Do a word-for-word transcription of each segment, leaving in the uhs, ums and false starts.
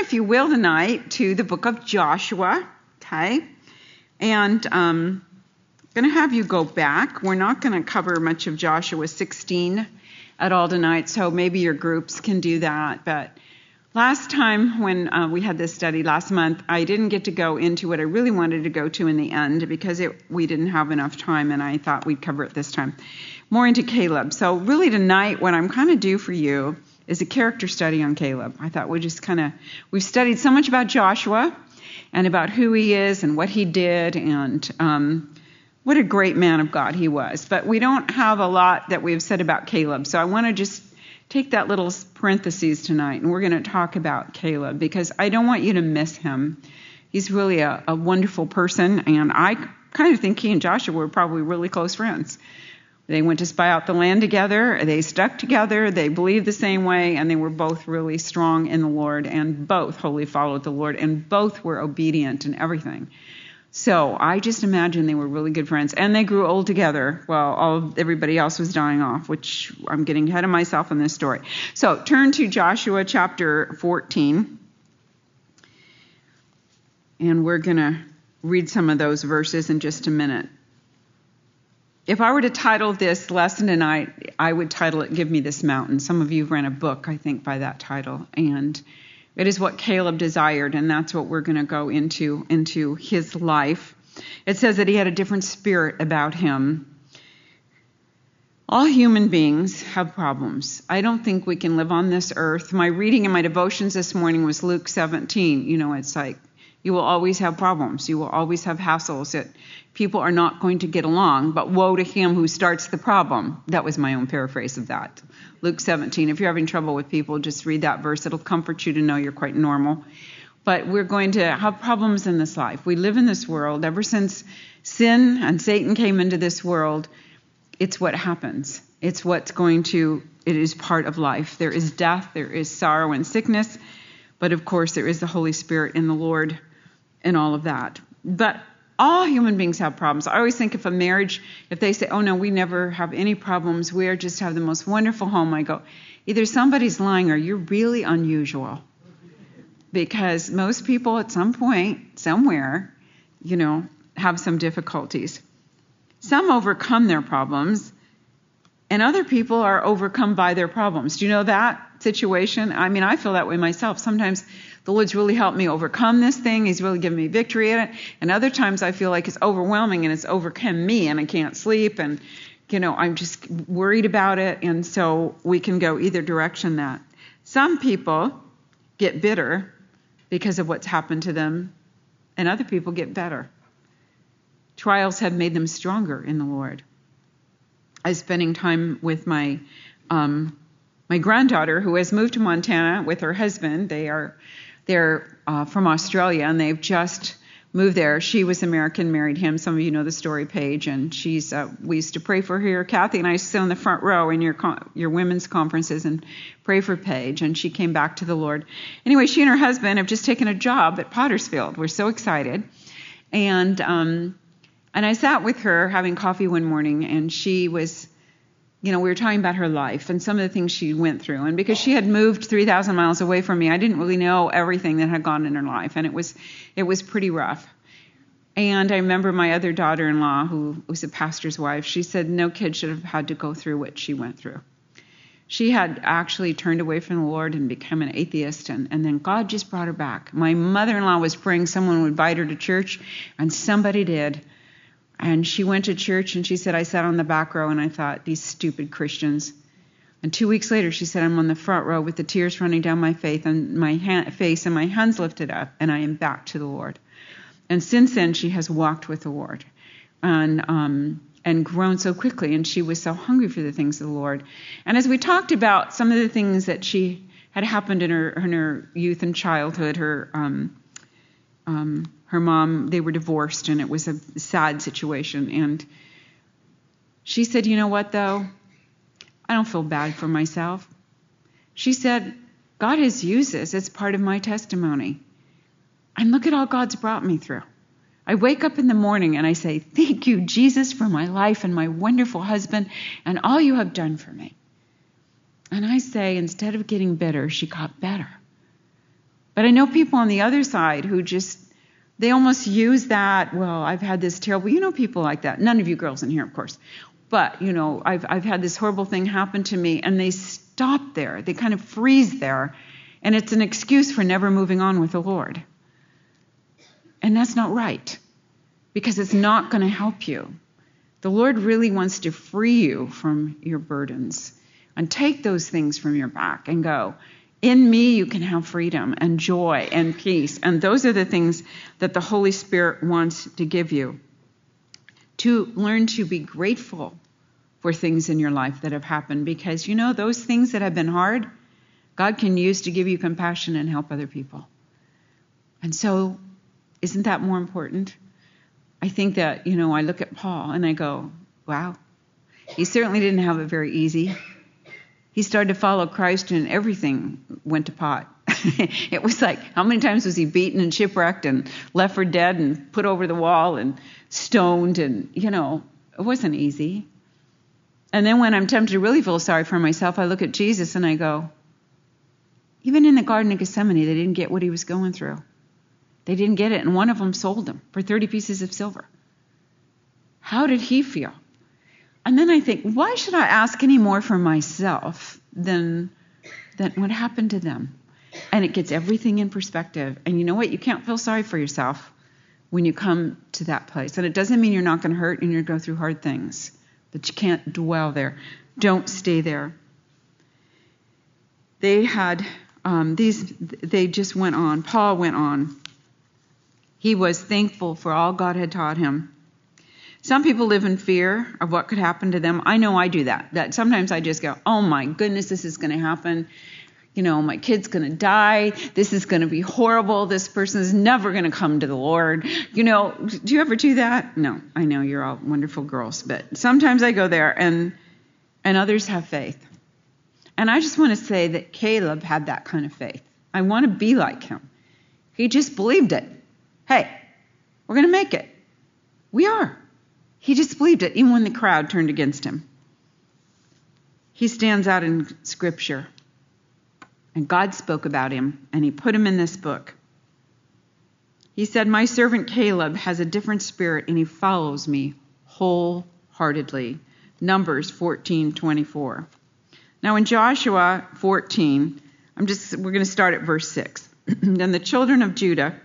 if you will, tonight to the book of Joshua, okay? And um, I'm going to have you go back. We're not going to cover much of Joshua sixteen at all tonight, so maybe your groups can do that. But last time when uh, we had this study last month, I didn't get to go into what I really wanted to go to in the end because it, we didn't have enough time, and I thought we'd cover it this time. More into Caleb. So really tonight, what I'm kind of due for you is a character study on Caleb. I thought we just kind of, we've studied so much about Joshua and about who he is and what he did and um, what a great man of God he was. But we don't have a lot that we've said about Caleb. So I want to just take that little parentheses tonight, and we're going to talk about Caleb because I don't want you to miss him. He's really a, a wonderful person, and I kind of think he and Joshua were probably really close friends. They went to spy out the land together. They stuck together. They believed the same way, and they were both really strong in the Lord, and both wholly followed the Lord, and both were obedient in everything. So I just imagine they were really good friends, and they grew old together while all everybody else was dying off, which I'm getting ahead of myself in this story. So turn to Joshua chapter fourteen, and we're going to read some of those verses in just a minute. If I were to title this lesson tonight, I would title it, Give Me This Mountain. Some of you have read a book, I think, by that title. And it is what Caleb desired, and that's what we're going to go into, into his life. It says that he had a different spirit about him. All human beings have problems. I don't think we can live on this earth. My reading in my devotions this morning was Luke seventeen. You know, it's like, you will always have problems. You will always have hassles. That people are not going to get along, but woe to him who starts the problem. That was my own paraphrase of that. Luke seventeen. If you're having trouble with people, just read that verse. It'll comfort you to know you're quite normal. But we're going to have problems in this life. We live in this world. Ever since sin and Satan came into this world, it's what happens. It's what's going to, it is part of life. There is death, there is sorrow and sickness, but of course there is the Holy Spirit in the Lord and all of that. But all human beings have problems. I always think if a marriage, if they say, oh no, we never have any problems, we are just have the most wonderful home, I go, either somebody's lying or you're really unusual. Because most people at some point, somewhere, you know, have some difficulties. Some overcome their problems, and other people are overcome by their problems. Do you know that situation? I mean, I feel that way myself. Sometimes the Lord's really helped me overcome this thing. He's really given me victory in it. And other times I feel like it's overwhelming and it's overcome me and I can't sleep and, you know, I'm just worried about it. And so we can go either direction that. Some people get bitter because of what's happened to them, and other people get better. Trials have made them stronger in the Lord. I was spending time with my um, my granddaughter who has moved to Montana with her husband. They are they're uh, from Australia, and they've just moved there. She was American, married him. Some of you know the story, Paige, and she's uh, we used to pray for her. Kathy and I used to sit on the front row in your con- your women's conferences and pray for Paige, and she came back to the Lord. Anyway, she and her husband have just taken a job at Pottersfield. We're so excited, and um, and I sat with her having coffee one morning, and she was, you know, we were talking about her life and some of the things she went through. And because she had moved three thousand miles away from me, I didn't really know everything that had gone in her life. And it was it was pretty rough. And I remember my other daughter-in-law, who was a pastor's wife, she said no kid should have had to go through what she went through. She had actually turned away from the Lord and become an atheist, and, and then God just brought her back. My mother-in-law was praying someone would invite her to church, and somebody did. And she went to church, and she said, I sat on the back row, and I thought, these stupid Christians. And two weeks later, she said, I'm on the front row with the tears running down my face and my hand, face and my hands lifted up, and I am back to the Lord. And since then, she has walked with the Lord and um, and grown so quickly, and she was so hungry for the things of the Lord. And as we talked about some of the things that she had happened in her, in her youth and childhood, her um, um Her mom, they were divorced, and it was a sad situation. And she said, you know what, though? I don't feel bad for myself. She said, God has used this. It's part of my testimony. And look at all God's brought me through. I wake up in the morning and I say, thank you, Jesus, for my life and my wonderful husband and all you have done for me. And I say, instead of getting bitter, she got better. But I know people on the other side who just, they almost use that, well, I've had this terrible, you know people like that. None of you girls in here, of course. But, you know, I've I've had this horrible thing happen to me, and they stop there. They kind of freeze there, and it's an excuse for never moving on with the Lord. And that's not right, because it's not going to help you. The Lord really wants to free you from your burdens and take those things from your back and go, in me you can have freedom and joy and peace. And those are the things that the Holy Spirit wants to give you. To learn to be grateful for things in your life that have happened, because, you know, those things that have been hard, God can use to give you compassion and help other people. And so, isn't that more important? I think that, you know, I look at Paul and I go, wow, he certainly didn't have it very easy. He started to follow Christ and everything went to pot. It was like, how many times was he beaten and shipwrecked and left for dead and put over the wall and stoned? And, you know, it wasn't easy. And then when I'm tempted to really feel sorry for myself, I look at Jesus and I go, even in the Garden of Gethsemane, they didn't get what he was going through. They didn't get it, and one of them sold him for thirty pieces of silver. How did he feel? And then I think, why should I ask any more for myself than, than what happened to them? And it gets everything in perspective. And you know what? You can't feel sorry for yourself when you come to that place. And it doesn't mean you're not going to hurt and you're going to go through hard things, but you can't dwell there. Don't stay there. They had um, these, they just went on. Paul went on. He was thankful for all God had taught him. Some people live in fear of what could happen to them. I know I do that. That sometimes I just go, oh my goodness, this is going to happen. You know, my kid's going to die. This is going to be horrible. This person is never going to come to the Lord. You know, do you ever do that? No, I know you're all wonderful girls, but sometimes I go there and and others have faith. And I just want to say that Caleb had that kind of faith. I want to be like him. He just believed it. Hey, we're going to make it. We are. He just believed it, even when the crowd turned against him. He stands out in Scripture. And God spoke about him, and he put him in this book. He said, my servant Caleb has a different spirit, and he follows me wholeheartedly. Numbers fourteen twenty-four. Now in Joshua fourteen, I'm just we're going to start at verse six. Then the children of Judah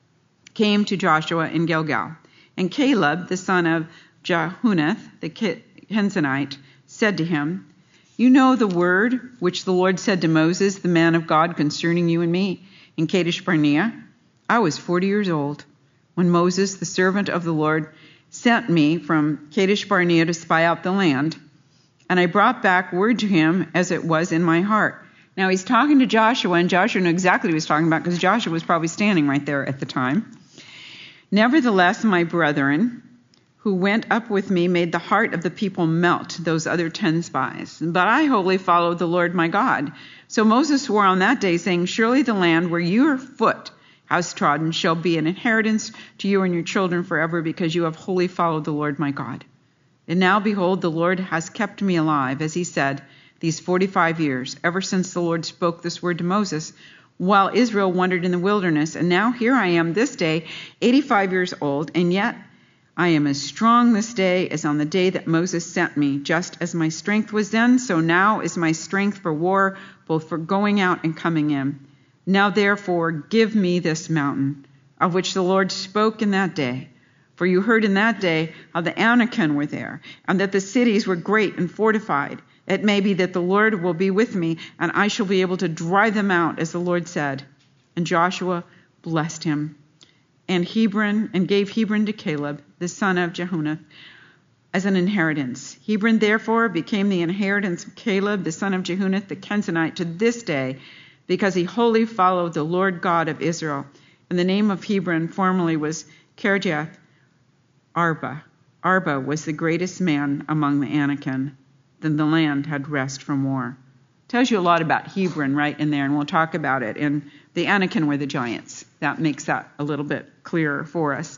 came to Joshua in Gilgal, and Caleb, the son of Jehunath, the Kenizzite, said to him, you know the word which the Lord said to Moses, the man of God, concerning you and me in Kadesh Barnea. I was forty years old when Moses, the servant of the Lord, sent me from Kadesh Barnea to spy out the land, and I brought back word to him as it was in my heart. Now he's talking to Joshua, and Joshua knew exactly what he was talking about because Joshua was probably standing right there at the time. Nevertheless, my brethren, who went up with me, made the heart of the people melt, those other ten spies. But I wholly followed the Lord my God. So Moses swore on that day, saying, surely the land where your foot has trodden shall be an inheritance to you and your children forever, because you have wholly followed the Lord my God. And now, behold, the Lord has kept me alive, as he said, these forty-five years, ever since the Lord spoke this word to Moses, while Israel wandered in the wilderness. And now here I am this day, eighty-five years old, and yet I am as strong this day as on the day that Moses sent me. Just as my strength was then, so now is my strength for war, both for going out and coming in. Now therefore give me this mountain, of which the Lord spoke in that day. For you heard in that day how the Anakim were there, and that the cities were great and fortified. It may be that the Lord will be with me, and I shall be able to drive them out, as the Lord said. And Joshua blessed him, and Hebron, and gave Hebron to Caleb, the son of Jehunath, as an inheritance. Hebron therefore became the inheritance of Caleb, the son of Jehunath, the Kenizzite, to this day, because he wholly followed the Lord God of Israel. And the name of Hebron formerly was Kirjath Arba. Arba was the greatest man among the Anakim. Then the land had rest from war. Tells you a lot about Hebron right in there, and we'll talk about it. And the Anakim were the giants. That makes that a little bit clearer for us.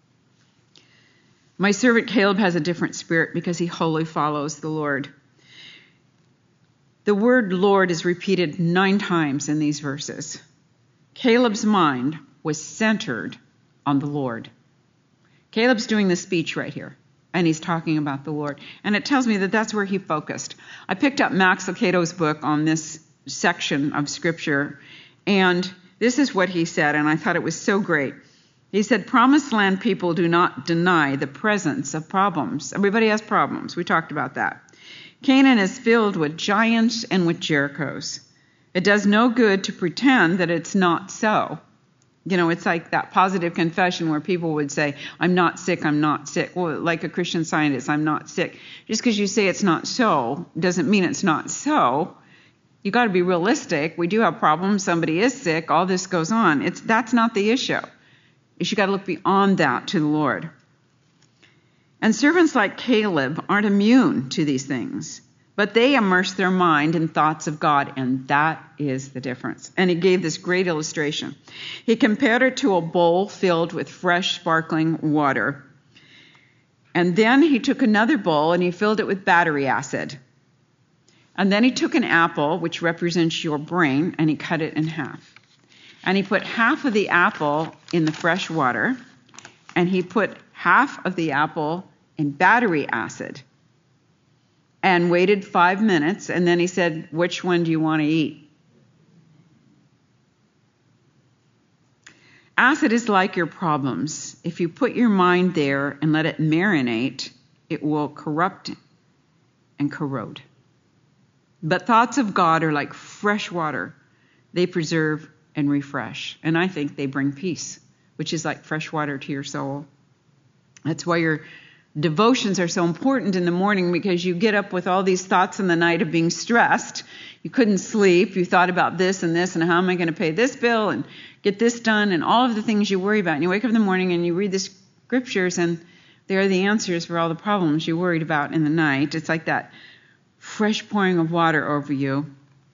My servant Caleb has a different spirit because he wholly follows the Lord. The word Lord is repeated nine times in these verses. Caleb's mind was centered on the Lord. Caleb's doing the speech right here, and he's talking about the Lord. And it tells me that that's where he focused. I picked up Max Lucado's book on this section of Scripture, and this is what he said, and I thought it was so great. He said, Promised Land people do not deny the presence of problems. Everybody has problems. We talked about that. Canaan is filled with giants and with Jerichos. It does no good to pretend that it's not so. You know, it's like that positive confession where people would say, I'm not sick, I'm not sick. Well, like a Christian Scientist, I'm not sick. Just because you say it's not so doesn't mean it's not so. You got to be realistic. We do have problems. Somebody is sick. All this goes on. It's that's not the issue. You got to look beyond that to the Lord. And servants like Caleb aren't immune to these things, but they immerse their mind in thoughts of God, and that is the difference. And he gave this great illustration. He compared it to a bowl filled with fresh, sparkling water. And then he took another bowl and he filled it with battery acid. And then he took an apple, which represents your brain, and he cut it in half. And he put half of the apple in the fresh water, and he put half of the apple in battery acid, and waited five minutes, and then he said, which one do you want to eat? Acid is like your problems. If you put your mind there and let it marinate, it will corrupt and corrode. But thoughts of God are like fresh water. They preserve and refresh. And I think they bring peace, which is like fresh water to your soul. That's why your devotions are so important in the morning, because you get up with all these thoughts in the night of being stressed. You couldn't sleep. You thought about this and this and how am I going to pay this bill and get this done and all of the things you worry about. And you wake up in the morning and you read the scriptures and there are the answers for all the problems you worried about in the night. It's like that fresh pouring of water over you.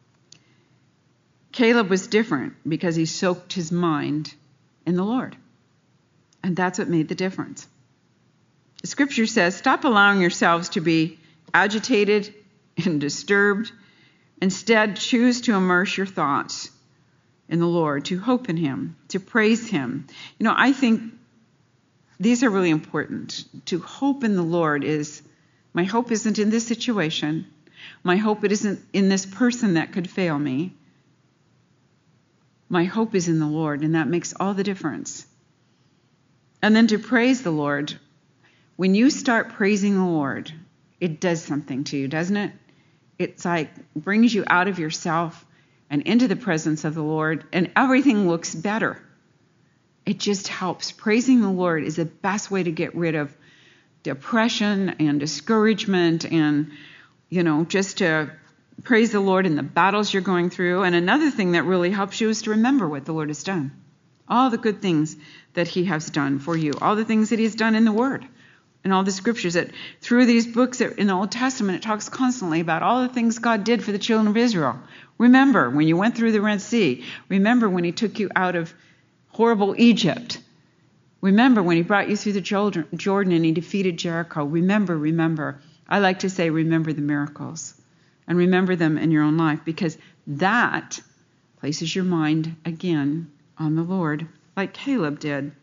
Caleb was different because he soaked his mind in the Lord. And that's what made the difference. The scripture says, stop allowing yourselves to be agitated and disturbed. Instead, choose to immerse your thoughts in the Lord, to hope in him, to praise him. You know, I think these are really important. To hope in the Lord is, my hope isn't in this situation. My hope it isn't in this person that could fail me. My hope is in the Lord, and that makes all the difference. And then to praise the Lord. When you start praising the Lord, it does something to you, doesn't it? It's like brings you out of yourself and into the presence of the Lord, and everything looks better. It just helps. Praising the Lord is the best way to get rid of depression and discouragement, and, you know, just to praise the Lord in the battles you're going through. And another thing that really helps you is to remember what the Lord has done. All the good things that he has done for you. All the things that he's done in the Word. And all the scriptures that through these books in the Old Testament, it talks constantly about all the things God did for the children of Israel. Remember when you went through the Red Sea. Remember when he took you out of horrible Egypt. Remember when he brought you through the Jordan and he defeated Jericho. Remember, remember. I like to say remember the miracles. And remember them in your own life, because that places your mind again on the Lord, like Caleb did.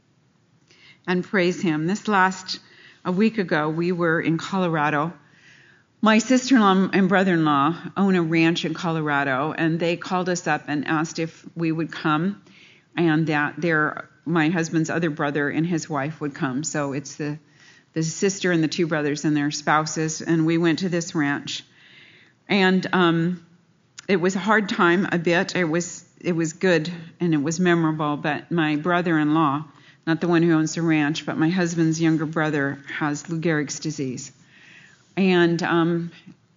And praise him. This last a week ago, we were in Colorado. My sister-in-law and brother-in-law own a ranch in Colorado, and they called us up and asked if we would come, and that their my husband's other brother and his wife would come. So it's the the sister and the two brothers and their spouses, and we went to this ranch. And um, it was a hard time a bit. It was it was good and it was memorable, but my brother-in-law, not the one who owns the ranch, but my husband's younger brother, has Lou Gehrig's disease. And um,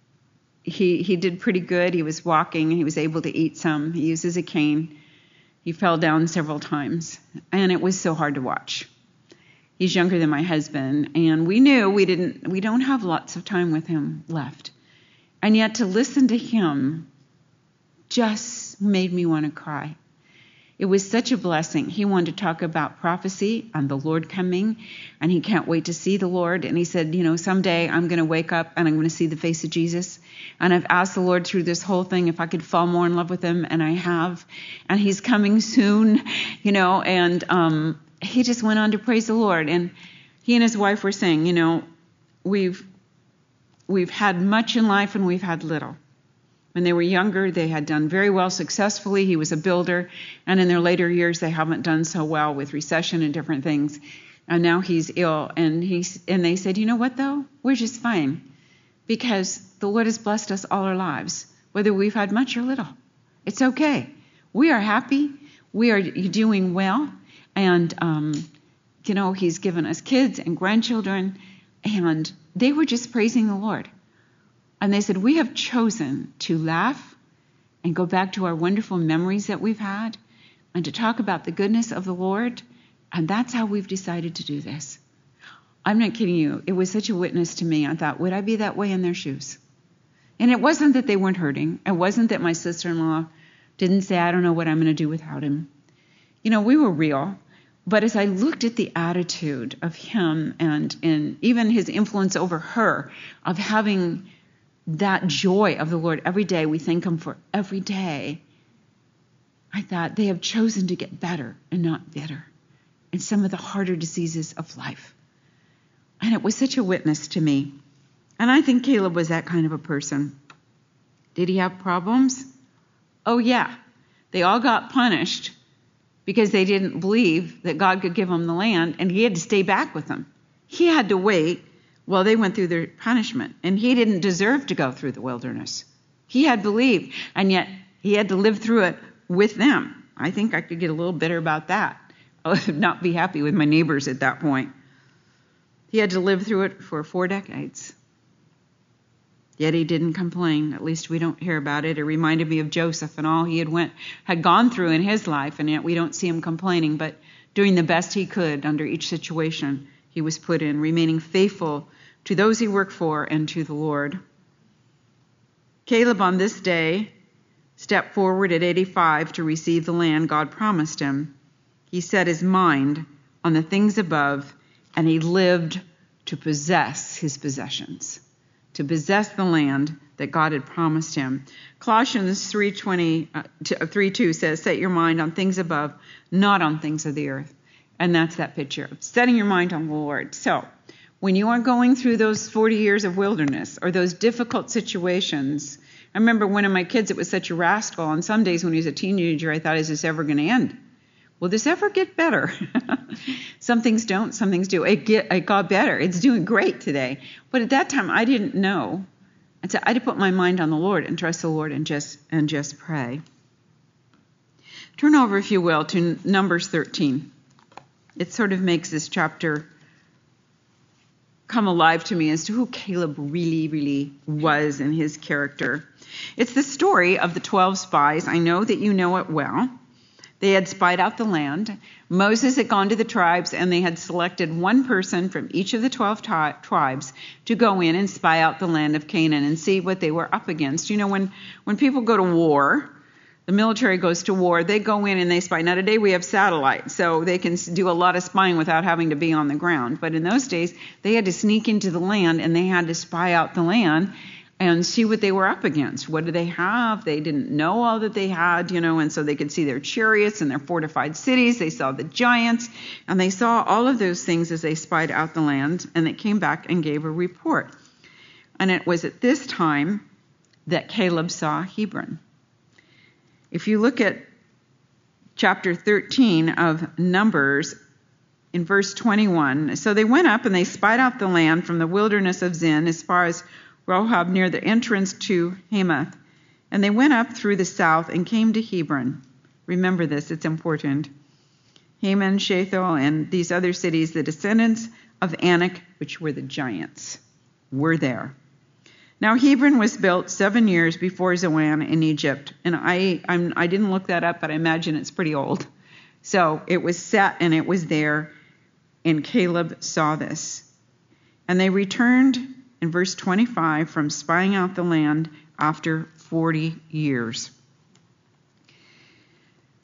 he he did pretty good. He was walking. He was able to eat some. He uses a cane. He fell down several times. And it was so hard to watch. He's younger than my husband. And we knew we didn't. we don't have lots of time with him left. And yet to listen to him just made me want to cry. It was such a blessing. He wanted to talk about prophecy and the Lord coming, and he can't wait to see the Lord. And he said, you know, someday I'm going to wake up and I'm going to see the face of Jesus. And I've asked the Lord through this whole thing if I could fall more in love with him, and I have. And he's coming soon, you know, and um, he just went on to praise the Lord. And he and his wife were saying, you know, we've we've had much in life and we've had little. When they were younger, they had done very well successfully. He was a builder. And in their later years, they haven't done so well with recession and different things. And now he's ill. And he's and they said, you know what, though? We're just fine. Because the Lord has blessed us all our lives, whether we've had much or little. It's okay. We are happy. We are doing well. And, um, you know, he's given us kids and grandchildren. And they were just praising the Lord. And they said, we have chosen to laugh and go back to our wonderful memories that we've had and to talk about the goodness of the Lord. And that's how we've decided to do this. I'm not kidding you. It was such a witness to me. I thought, would I be that way in their shoes? And it wasn't that they weren't hurting. It wasn't that my sister-in-law didn't say, I don't know what I'm going to do without him. You know, we were real. But as I looked at the attitude of him and, and even his influence over her, of having that joy of the Lord every day, we thank him for every day, I thought they have chosen to get better and not bitter in some of the harder diseases of life. And it was such a witness to me. And I think Caleb was that kind of a person. Did he have problems? Oh, yeah. They all got punished because they didn't believe that God could give them the land, and he had to stay back with them. He had to wait while they went through their punishment, and he didn't deserve to go through the wilderness. He had believed, and yet he had to live through it with them. I think I could get a little bitter about that. I would not be happy with my neighbors at that point. He had to live through it for four decades. Yet he didn't complain. At least we don't hear about it. It reminded me of Joseph and all he had went had gone through in his life, and yet we don't see him complaining, but doing the best he could under each situation he was put in, remaining faithful to those he worked for and to the Lord. Caleb on this day stepped forward at eighty-five to receive the land God promised him. He set his mind on the things above, and he lived to possess his possessions, to possess the land that God had promised him. Colossians three twenty, uh, three two says, set your mind on things above, not on things of the earth. And that's that picture of setting your mind on the Lord. So when you are going through those forty years of wilderness or those difficult situations, I remember one of my kids, it was such a rascal. On some days when he was a teenager, I thought, is this ever going to end? Will this ever get better? Some things don't, some things do. It, get, it got better. It's doing great today. But at that time, I didn't know. And so I had to put my mind on the Lord and trust the Lord and just and just pray. Turn over, if you will, to Numbers thirteen. It sort of makes this chapter come alive to me as to who Caleb really, really was in his character. It's the story of the twelve spies. I know that you know it well. They had spied out the land. Moses had gone to the tribes, and they had selected one person from each of the twelve tri- tribes to go in and spy out the land of Canaan and see what they were up against. You know, when, when people go to war, the military goes to war, they go in and they spy. Now, today we have satellites, so they can do a lot of spying without having to be on the ground. But in those days, they had to sneak into the land, and they had to spy out the land and see what they were up against. What do they have? They didn't know all that they had, you know, and so they could see their chariots and their fortified cities. They saw the giants, and they saw all of those things as they spied out the land, and they came back and gave a report. And it was at this time that Caleb saw Hebron. If you look at chapter thirteen of Numbers, in verse twenty-one, so they went up and they spied out the land from the wilderness of Zin as far as Rehob near the entrance to Hamath. And they went up through the south and came to Hebron. Remember this, it's important. Haman, Shethel, and these other cities, the descendants of Anak, which were the giants, were there. Now Hebron was built seven years before Zoan in Egypt. And I I'm, I didn't look that up, but I imagine it's pretty old. So it was set and it was there, and Caleb saw this. And they returned in verse twenty-five from spying out the land after forty years.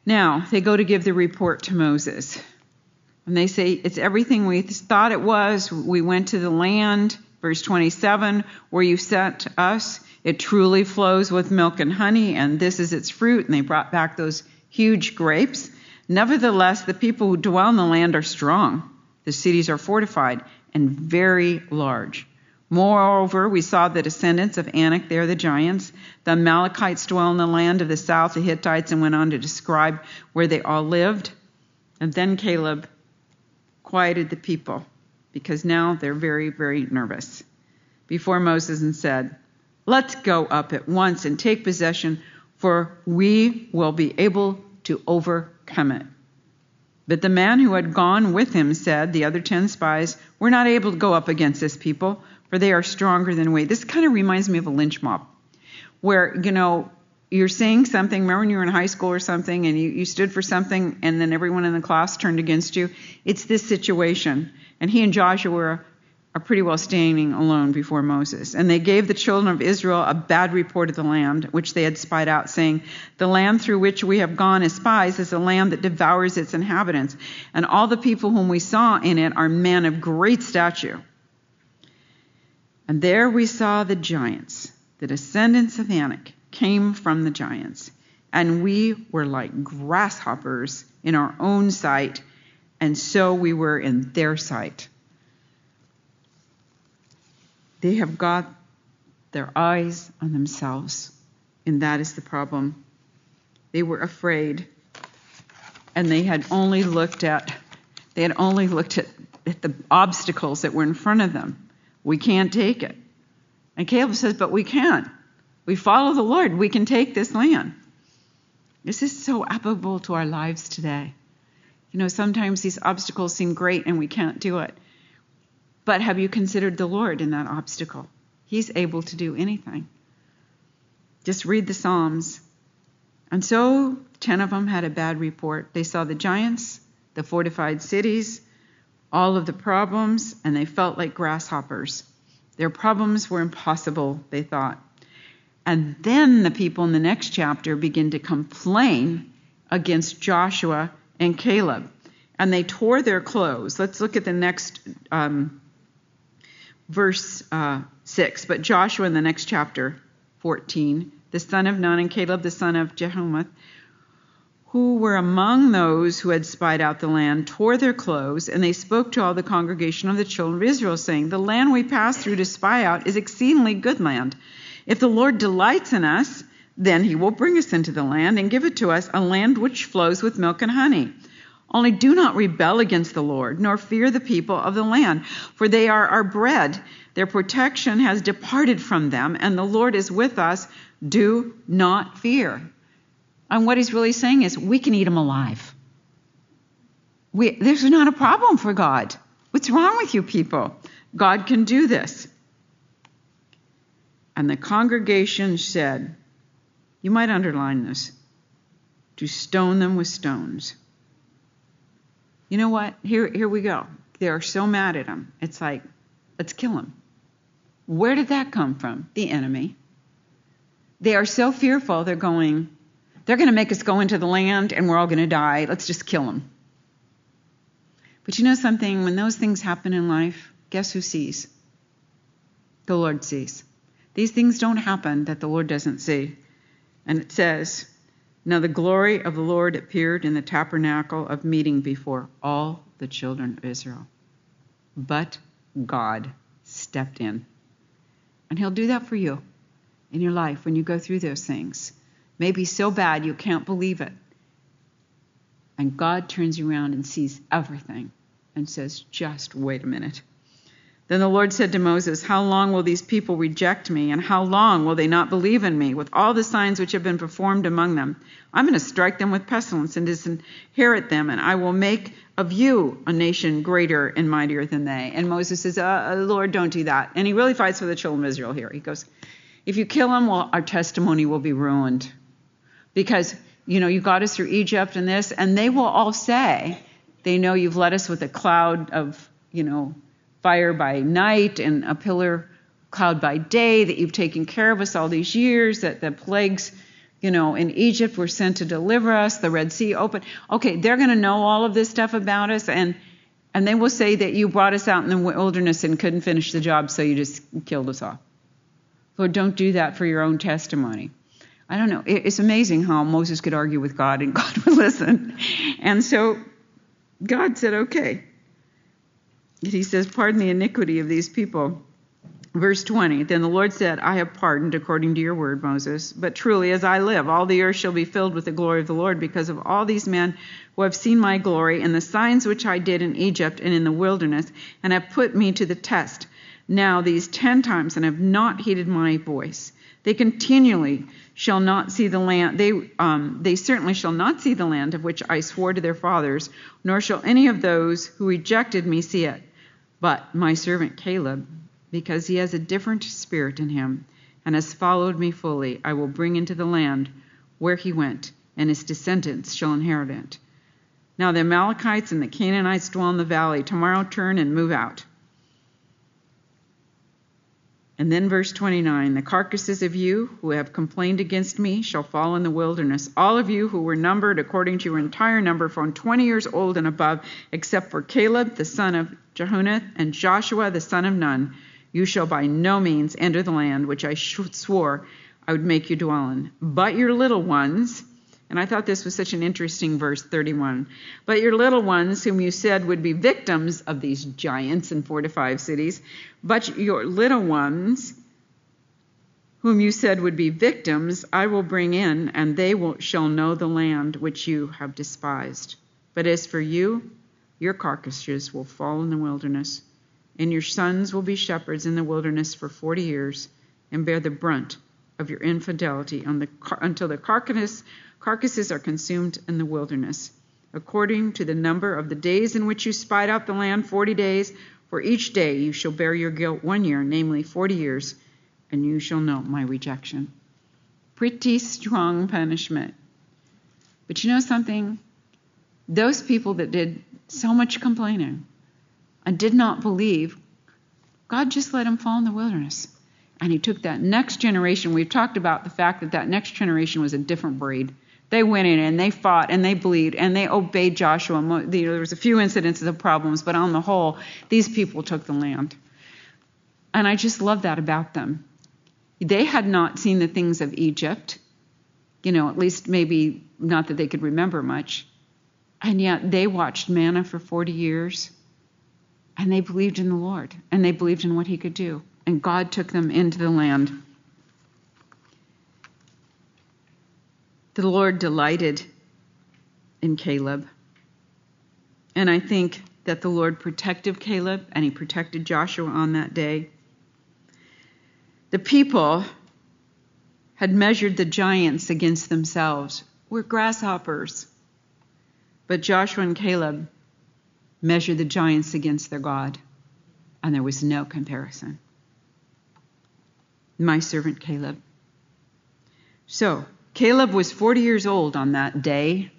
Now, they go to give the report to Moses. And they say, it's everything we thought it was. We went to the land, verse twenty-seven, where you sent us. It truly flows with milk and honey, and this is its fruit. And they brought back those huge grapes. Nevertheless, the people who dwell in the land are strong. The cities are fortified and very large. Moreover, we saw the descendants of Anak, they are the giants. The Amalekites dwell in the land of the south, the Hittites, and went on to describe where they all lived. And then Caleb quieted the people, because now they're very, very nervous, before Moses and said, let's go up at once and take possession, for we will be able to overcome it. But the man who had gone with him said, the other ten spies, we're not able to go up against this people, for they are stronger than we. This kind of reminds me of a lynch mob, where, you know, you're saying something. Remember when you were in high school or something and you, you stood for something and then everyone in the class turned against you? It's this situation. And he and Joshua are, are pretty well standing alone before Moses. And they gave the children of Israel a bad report of the land, which they had spied out, saying, the land through which we have gone as spies is a land that devours its inhabitants. And all the people whom we saw in it are men of great stature. And there we saw the giants, the descendants of Anak, came from the giants, and we were like grasshoppers in our own sight, and so we were in their sight. They have got their eyes on themselves, and that is the problem. They were afraid, and they had only looked at they had only looked at, at the obstacles that were in front of them. We can't take it. And Caleb says, but we can. We follow the Lord. We can take this land. This is so applicable to our lives today. You know, sometimes these obstacles seem great and we can't do it. But have you considered the Lord in that obstacle? He's able to do anything. Just read the Psalms. And so ten of them had a bad report. They saw the giants, the fortified cities, all of the problems, and they felt like grasshoppers. Their problems were impossible, they thought. And then the people in the next chapter begin to complain against Joshua and Caleb. And they tore their clothes. Let's look at the next um, verse uh, six. But Joshua in the next chapter, fourteen, the son of Nun, and Caleb the son of Jehomath, who were among those who had spied out the land, tore their clothes, and they spoke to all the congregation of the children of Israel, saying, the land we passed through to spy out is exceedingly good land. If the Lord delights in us, then he will bring us into the land and give it to us, a land which flows with milk and honey. Only do not rebel against the Lord, nor fear the people of the land, for they are our bread. Their protection has departed from them, and the Lord is with us. Do not fear. And what he's really saying is, we can eat them alive. We, this is not a problem for God. What's wrong with you people? God can do this. And the congregation said, you might underline this, to stone them with stones. You know what? Here, here we go. They are so mad at him. It's like, let's kill him. Where did that come from? The enemy. They are so fearful, they're going, they're going to make us go into the land and we're all going to die. Let's just kill them. But you know something? When those things happen in life, guess who sees? The Lord sees. These things don't happen that the Lord doesn't see. And it says, now the glory of the Lord appeared in the tabernacle of meeting before all the children of Israel. But God stepped in. And he'll do that for you in your life when you go through those things. Maybe so bad you can't believe it. And God turns you around and sees everything and says, just wait a minute. Then the Lord said to Moses, how long will these people reject me, and how long will they not believe in me with all the signs which have been performed among them? I'm going to strike them with pestilence and disinherit them, and I will make of you a nation greater and mightier than they. And Moses says, uh, Lord, don't do that. And he really fights for the children of Israel here. He goes, if you kill them, well, our testimony will be ruined. Because, you know, you got us through Egypt and this, and they will all say, they know you've led us with a cloud of, you know, fire by night and a pillar cloud by day, that you've taken care of us all these years, that the plagues You know, in Egypt, we're sent to deliver us. The Red Sea opened. Okay, they're going to know all of this stuff about us, and and they will say that you brought us out in the wilderness and couldn't finish the job, so you just killed us off. Lord, don't do that for your own testimony. I don't know. It's amazing how Moses could argue with God, and God would listen. And so God said, okay. He says, pardon the iniquity of these people. Verse twenty, then the Lord said, I have pardoned according to your word, Moses. But truly, as I live, all the earth shall be filled with the glory of the Lord because of all these men who have seen my glory and the signs which I did in Egypt and in the wilderness, and have put me to the test now these ten times, and have not heeded my voice. They continually shall not see the land. They um, they certainly shall not see the land of which I swore to their fathers, nor shall any of those who rejected me see it. But my servant Caleb, because he has a different spirit in him and has followed me fully, I will bring into the land where he went, and his descendants shall inherit it. Now the Amalekites and the Canaanites dwell in the valley. Tomorrow turn and move out. And then verse twenty-nine, the carcasses of you who have complained against me shall fall in the wilderness. All of you who were numbered according to your entire number from twenty years old and above, except for Caleb the son of Jehuneth and Joshua the son of Nun, you shall by no means enter the land which I swore I would make you dwell in. But your little ones, and I thought this was such an interesting verse, thirty-one, but your little ones whom you said would be victims of these giants and fortified cities, but your little ones whom you said would be victims, I will bring in, and they will, shall know the land which you have despised. But as for you, your carcasses will fall in the wilderness, and your sons will be shepherds in the wilderness for forty years, and bear the brunt of your infidelity on the, until the carcass, carcasses are consumed in the wilderness. According to the number of the days in which you spied out the land, forty days, for each day you shall bear your guilt one year, namely forty years, and you shall know my rejection. Pretty strong punishment. But you know something? Those people that did so much complaining and did not believe, God just let them fall in the wilderness. And he took that next generation. We've talked about the fact that that next generation was a different breed. They went in and they fought and they believed and they obeyed Joshua. There was a few incidences of problems, but on the whole, these people took the land. And I just love that about them. They had not seen the things of Egypt, you know, at least maybe not that they could remember much. And yet they watched manna for forty years, and they believed in the Lord, and they believed in what he could do. And God took them into the land. The Lord delighted in Caleb. And I think that the Lord protected Caleb, and he protected Joshua on that day. The people had measured the giants against themselves. We're grasshoppers. But Joshua and Caleb measured the giants against their God, and there was no comparison. My servant Caleb. So, Caleb was forty years old on that day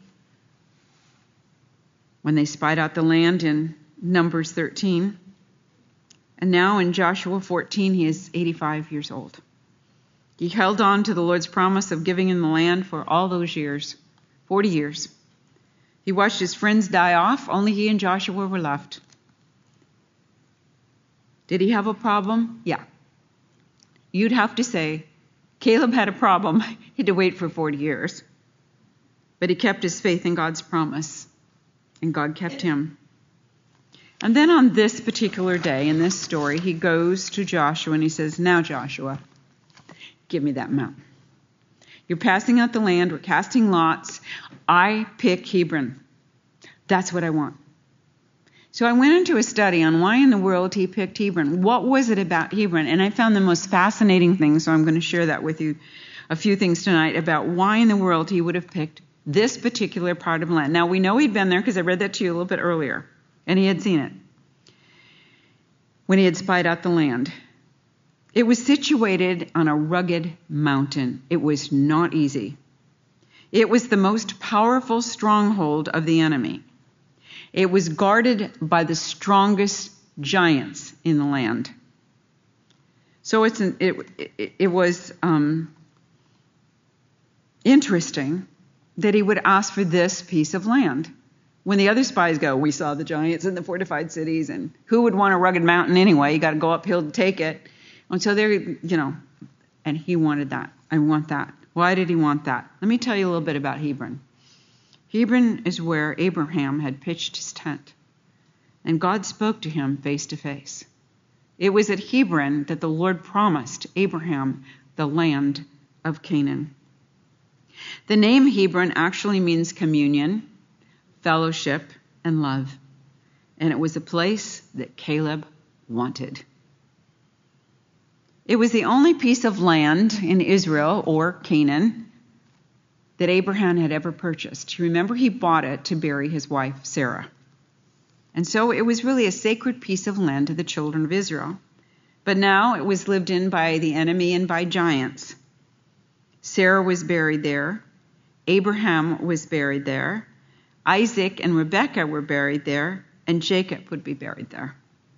when they spied out the land in Numbers thirteen. And now in Joshua fourteen, he is eighty-five years old. He held on to the Lord's promise of giving him the land for all those years, forty years. He watched his friends die off. Only he and Joshua were left. Did he have a problem? Yeah. You'd have to say Caleb had a problem. He had to wait for forty years. But he kept his faith in God's promise, and God kept him. And then on this particular day in this story, he goes to Joshua and he says, now, Joshua, give me that mountain. You're passing out the land. We're casting lots. I pick Hebron. That's what I want. So I went into a study on why in the world he picked Hebron. What was it about Hebron? And I found the most fascinating thing, so I'm going to share that with you, a few things tonight about why in the world he would have picked this particular part of land. Now, we know he'd been there because I read that to you a little bit earlier, and he had seen it when he had spied out the land. It was situated on a rugged mountain. It was not easy. It was the most powerful stronghold of the enemy. It was guarded by the strongest giants in the land. So it's an, it, it it was um, interesting that he would ask for this piece of land. When the other spies go, we saw the giants in the fortified cities, and who would want a rugged mountain anyway? You got to go uphill to take it. And so they're, you know, and he wanted that. I want that. Why did he want that? Let me tell you a little bit about Hebron. Hebron is where Abraham had pitched his tent, and God spoke to him face to face. It was at Hebron that the Lord promised Abraham the land of Canaan. The name Hebron actually means communion, fellowship, and love. And it was a place that Caleb wanted. It was the only piece of land in Israel, or Canaan, that Abraham had ever purchased. You remember, he bought it to bury his wife, Sarah. And so it was really a sacred piece of land to the children of Israel. But now it was lived in by the enemy and by giants. Sarah was buried there. Abraham was buried there. Isaac and Rebekah were buried there. And Jacob would be buried there.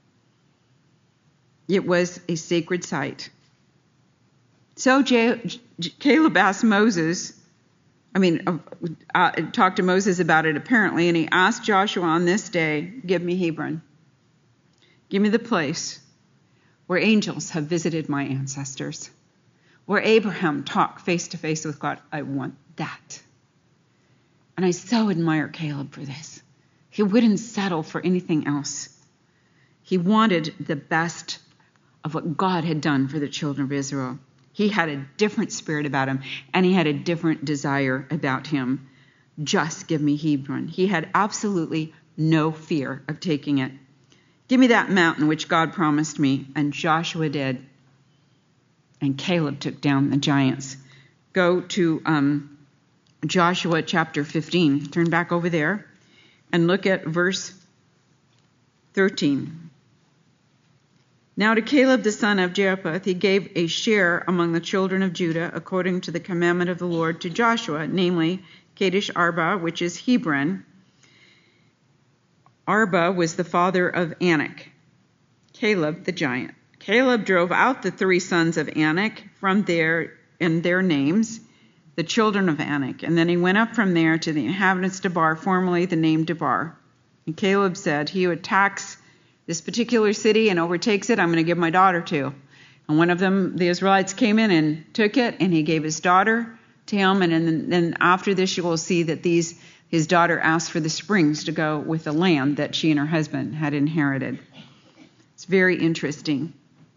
It was a sacred site. So J- J- Caleb asked Moses, I mean, uh, uh, talked to Moses about it apparently, and he asked Joshua on this day, give me Hebron. Give me the place where angels have visited my ancestors, where Abraham talked face to face with God. I want that. And I so admire Caleb for this. He wouldn't settle for anything else. He wanted the best of what God had done for the children of Israel. He had a different spirit about him, and he had a different desire about him. Just give me Hebron. He had absolutely no fear of taking it. Give me that mountain which God promised me. And Joshua did. And Caleb took down the giants. Go to um, Joshua chapter fifteen. Turn back over there and look at verse thirteen. Now to Caleb the son of Jephthah he gave a share among the children of Judah according to the commandment of the Lord to Joshua, namely Kadesh Arba, which is Hebron. Arba was the father of Anak, Caleb the giant. Caleb drove out the three sons of Anak from there in their names, the children of Anak, and then he went up from there to the inhabitants of Debar, formerly the name Debar. And Caleb said, he who attacks this particular city and overtakes it, I'm going to give my daughter to. And one of them, the Israelites came in and took it, and he gave his daughter to him. And then, then after this, you will see that these his daughter asked for the springs to go with the land that she and her husband had inherited. It's very interesting.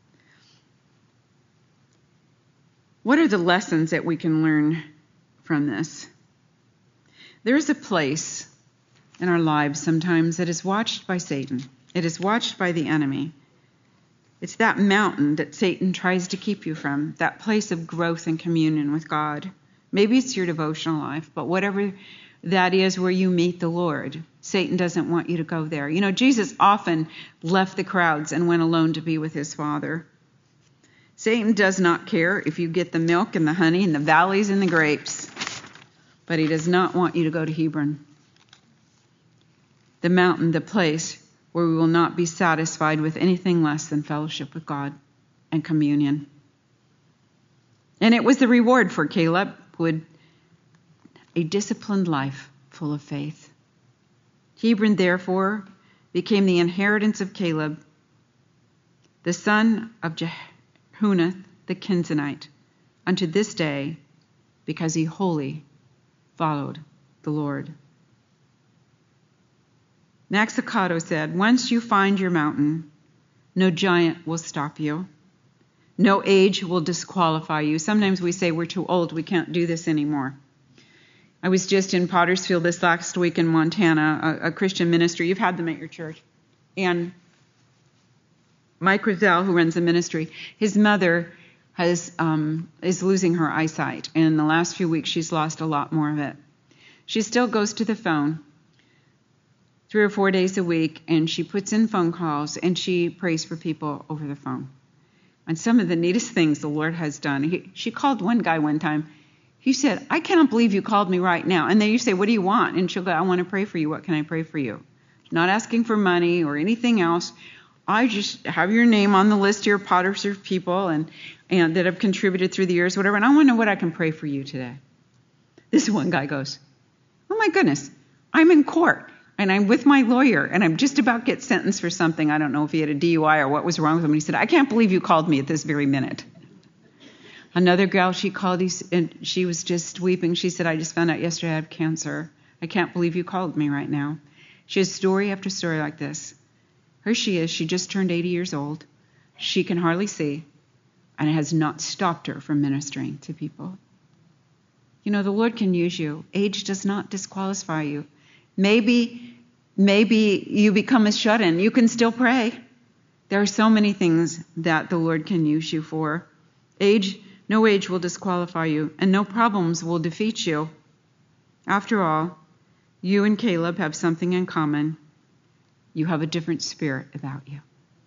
What are the lessons that we can learn from this? There is a place in our lives sometimes that is watched by Satan. It is watched by the enemy. It's that mountain that Satan tries to keep you from, that place of growth and communion with God. Maybe it's your devotional life, but whatever that is where you meet the Lord, Satan doesn't want you to go there. You know, Jesus often left the crowds and went alone to be with his Father. Satan does not care if you get the milk and the honey and the valleys and the grapes, but he does not want you to go to Hebron, the mountain, the place where we will not be satisfied with anything less than fellowship with God and communion. And it was the reward for Caleb, who had a disciplined life full of faith. Hebron, therefore, became the inheritance of Caleb, the son of Jephunneh the Kenizzite, unto this day, because he wholly followed the Lord. Max Lucado said, once you find your mountain, no giant will stop you. No age will disqualify you. Sometimes we say we're too old, we can't do this anymore. I was just in Pottersfield this last week in Montana, a, a Christian ministry. You've had them at your church. And Mike Roselle, who runs the ministry, his mother has um, is losing her eyesight. And in the last few weeks, she's lost a lot more of it. She still goes to the phone three or four days a week, and she puts in phone calls, and she prays for people over the phone. And some of the neatest things the Lord has done. He, she called one guy one time. He said, I cannot believe you called me right now. And then you say, what do you want? And she'll go, I want to pray for you. What can I pray for you? Not asking for money or anything else. I just have your name on the list here, Pottersfield people, and, and that have contributed through the years, whatever. And I want to know what I can pray for you today. This one guy goes, oh my goodness, I'm in court and I'm with my lawyer and I'm just about to get sentenced for something. I don't know if he had a D U I or what was wrong with him. And he said, I can't believe you called me at this very minute. Another gal she called, and she was just weeping. She said, I just found out yesterday I have cancer. I can't believe you called me right now. She has story after story like this. Here she is. She just turned eighty years old. She can hardly see, and it has not stopped her from ministering to people. You know, the Lord can use you. Age does not disqualify you. Maybe, maybe you become a shut-in. You can still pray. There are so many things that the Lord can use you for. Age, no age will disqualify you, and no problems will defeat you. After all, you and Caleb have something in common. You have a different spirit about you.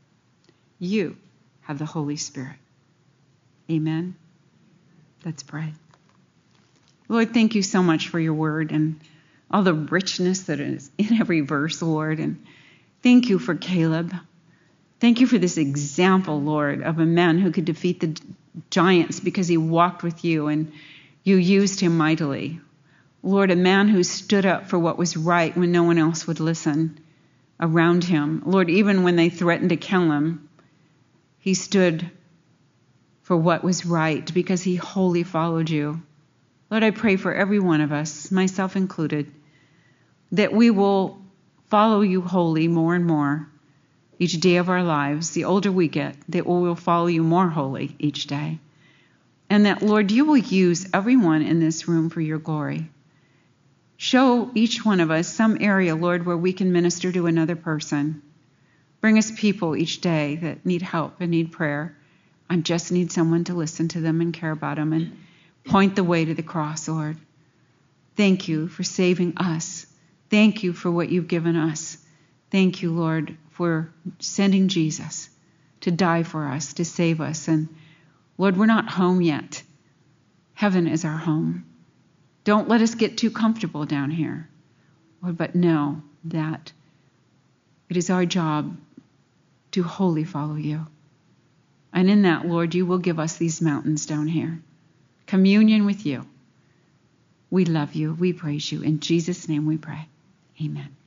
You have the Holy Spirit. Amen. Let's pray. Lord, thank you so much for your word and all the richness that is in every verse, Lord. And thank you for Caleb. Thank you for this example, Lord, of a man who could defeat the giants because he walked with you and you used him mightily. Lord, a man who stood up for what was right when no one else would listen around him. Lord, even when they threatened to kill him, he stood for what was right because he wholly followed you. Lord, I pray for every one of us, myself included, that we will follow you wholly more and more each day of our lives. The older we get, that we will follow you more wholly each day. And that, Lord, you will use everyone in this room for your glory. Show each one of us some area, Lord, where we can minister to another person. Bring us people each day that need help and need prayer and just need someone to listen to them and care about them and point the way to the cross, Lord. Thank you for saving us. Thank you for what you've given us. Thank you, Lord, for sending Jesus to die for us, to save us. And Lord, we're not home yet. Heaven is our home. Don't let us get too comfortable down here, Lord, but know that it is our job to wholly follow you. And in that, Lord, you will give us these mountains down here. Communion with you. We love you. We praise you. In Jesus' name we pray. Amen.